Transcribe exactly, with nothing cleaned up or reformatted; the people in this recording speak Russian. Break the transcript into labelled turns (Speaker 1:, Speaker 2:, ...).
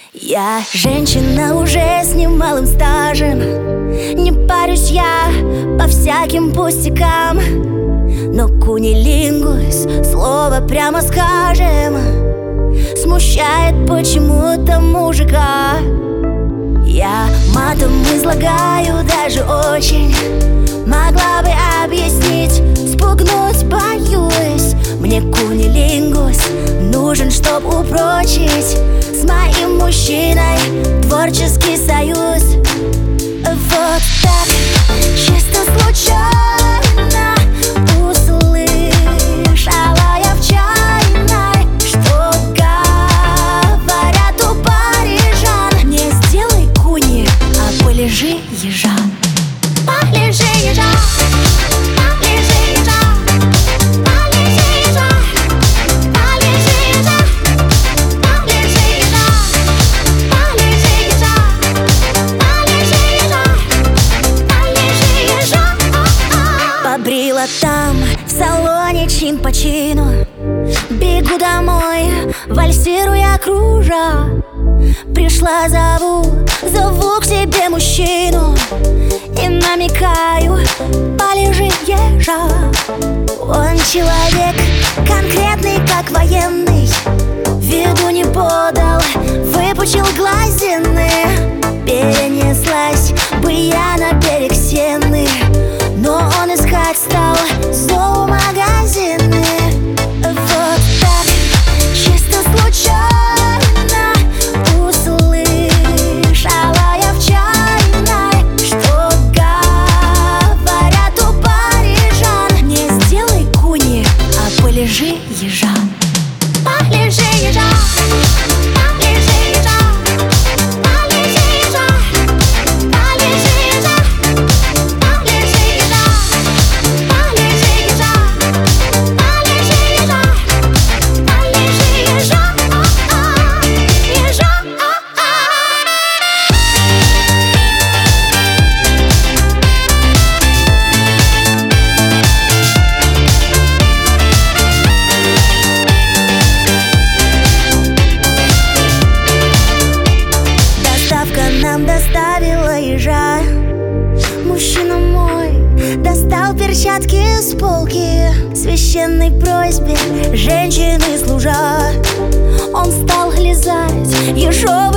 Speaker 1: Я женщина уже с немалым стажем, не парюсь я по всяким пустякам. Но кунилингус, слово прямо скажем, смущает почему-то мужика. Я матом излагаю даже очень, могла бы объяснить, спугнуть боюсь. Мне кунилингус нужен, чтоб упрочить с моим мужчиной творческий союз. Вот так, чисто случайно услышала я в чайной, что говорят у парижан: не сделай куни, а полежи ежа. Полежи ежа, полежи ежа, полежи ежа, полежи ежа, полежи ежа, полежи ежа, полежи ежа, полежи ежа. Побрила там в салоне чин по чину, бегу домой, вальсируя кружа. Пришла, зову, зову к себе мужчину и намекаю: полежи ежа. Он человек конкретный, как военный, виду не подал, выпучил глазины. Перенеслась бы я на берег Сены, но он искать стал зоомагазины. Вот так, чисто случайно услышала я в чайной, что говорят у парижан: не сделай куни, а полежи ежа. Полежи ежа, полежи ежа, полежи ежа, полежи ежа, полежи ежа, полежи ежа, полежи ежа, полежи ежа, ежа. Доставка нам доставила ежа. Мужчина мой достал перчатки с полки, священной просьбе женщины служа. Он стал лизать ежовый